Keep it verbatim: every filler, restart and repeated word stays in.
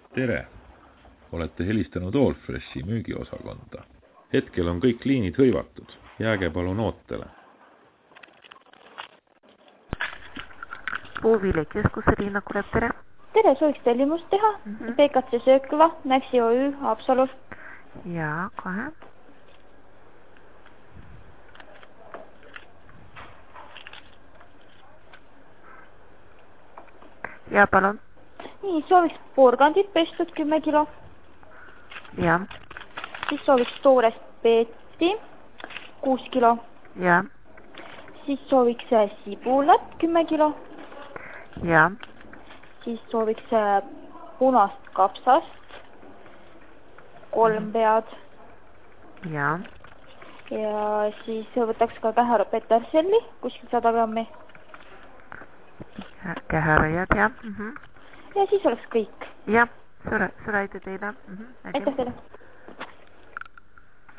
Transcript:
Tere! Olete helistanud Allfreshi müügiosakonda. Hetkel on kõik liinid hõivatud. Jääge palun ootele. Puuviilikeskuse Liina Kulev, tere! Tere, sooviks tellimust teha. Mm -hmm. P K C Söökla, Maxi O Ü, Haapsalu. Jaa, kohe. Ja palun. Nii, sooviks porgandit pestud kümme kilo. Ja. Siis sooviks toorest peeti kuus kilo. Ja. Siis sooviks sibulat kümme kilo. Ja. Siis sooviks punast kapsast kolm pead. Ja. Ja siis võtaks ka kähära peterselli kuskil sada grammi. Kähärajad, jah. Mm -hmm. Ja siis oleks kõik. Jah, suure, suure aitäh teile. Mm -hmm. Aitäh teile.